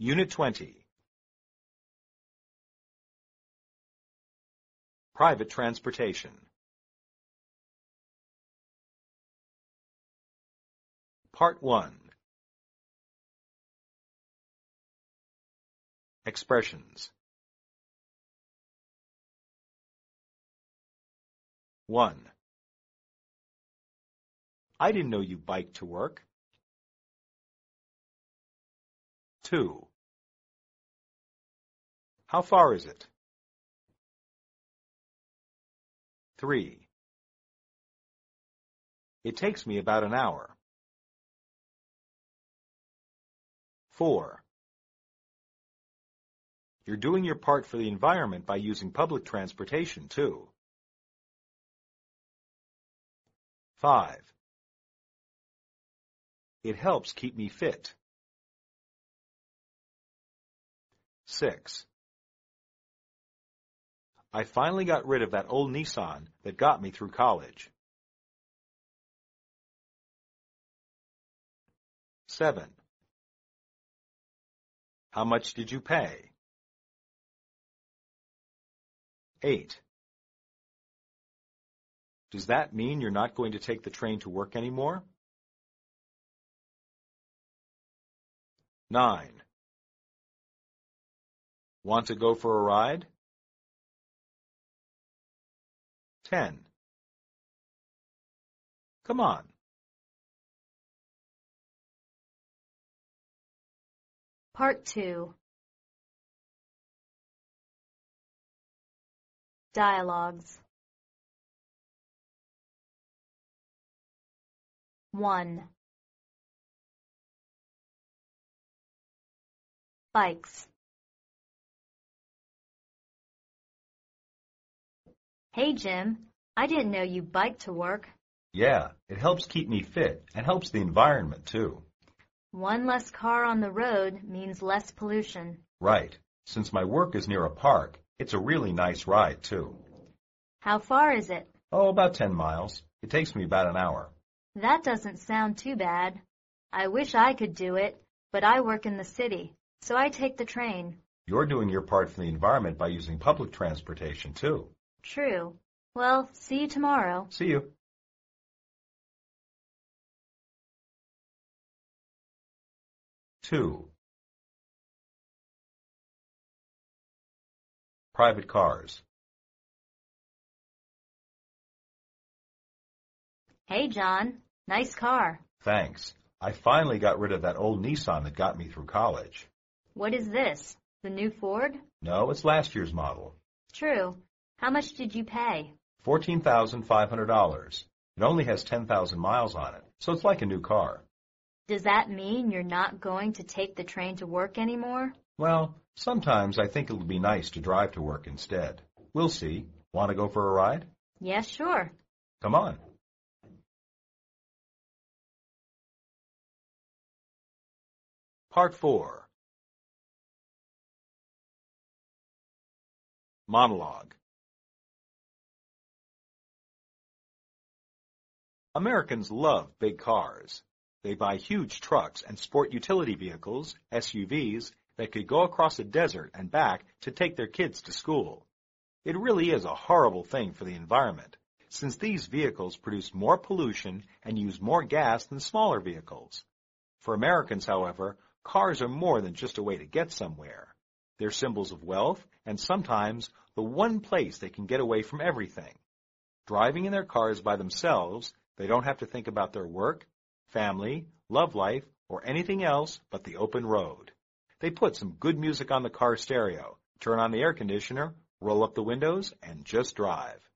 Unit 20. Private Transportation. Part 1. Expressions. 1. I didn't know you biked to work. 2. How far is it? 3. It takes me about an hour. 4. You're doing your part for the environment by using public transportation, too. 5. It helps keep me fit. 6. I finally got rid of that old Nissan that got me through college. 7. How much did you pay? 8. Does that mean you're not going to take the train to work anymore? 9. Want to go for a ride? 10. Come on. Part 2. Dialogues. 1. Bikes. Hey, Jim, I didn't know you biked to work. Yeah, it helps keep me fit and helps the environment, too. One less car on the road means less pollution. Right. Since my work is near a park, it's a really nice ride, too. How far is it? Oh, about 10 miles. It takes me about an hour. That doesn't sound too bad. I wish I could do it, but I work in the city, so I take the train. You're doing your part for the environment by using public transportation, too. True. Well, see you tomorrow. See you. 2. Private cars. Hey, John. Nice car. Thanks. I finally got rid of that old Nissan that got me through college. What is this? The new Ford? No, it's last year's model. True. How much did you pay? $14,500. It only has 10,000 miles on it, so it's like a new car. Does that mean you're not going to take the train to work anymore? Well, sometimes I think it'll be nice to drive to work instead. We'll see. Want to go for a ride? Yeah, sure. Come on. Part 4. Monologue. Americans love big cars. They buy huge trucks and sport utility vehicles, SUVs, that could go across a desert and back to take their kids to school. It really is a horrible thing for the environment, since these vehicles produce more pollution and use more gas than smaller vehicles. For Americans, however, cars are more than just a way to get somewhere. They're symbols of wealth and sometimes the one place they can get away from everything. Driving in their cars by themselves, they don't have to think about their work, family, love life, or anything else but the open road. They put some good music on the car stereo, turn on the air conditioner, roll up the windows, and just drive.